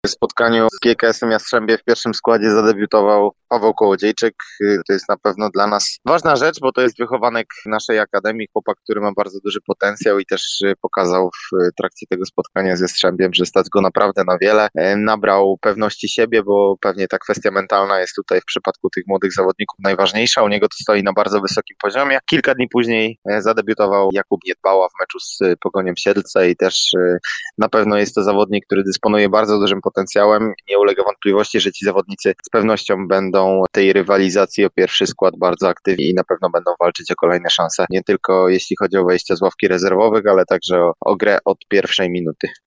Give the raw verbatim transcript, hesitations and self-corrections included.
W spotkaniu z G K S-em Jastrzębie w pierwszym składzie zadebiutował Paweł Kołodziejczyk. To jest na pewno dla nas ważna rzecz, bo to jest wychowanek naszej akademii, chłopak, który ma bardzo duży potencjał i też pokazał w trakcie tego spotkania z Jastrzębiem, że stać go naprawdę na wiele. Nabrał pewności siebie, bo pewnie ta kwestia mentalna jest tutaj w przypadku tych młodych zawodników najważniejsza. U niego to stoi na bardzo wysokim poziomie. Kilka dni później zadebiutował Jakub Niedbała w meczu z Pogonią Siedlce i też na pewno jest to zawodnik, który dysponuje bardzo dużym potencjałem. Nie ulega wątpliwości, że ci zawodnicy z pewnością będą w tej rywalizacji o pierwszy skład bardzo aktywni i na pewno będą walczyć o kolejne szanse. Nie tylko jeśli chodzi o wejście z ławki rezerwowych, ale także o, o grę od pierwszej minuty.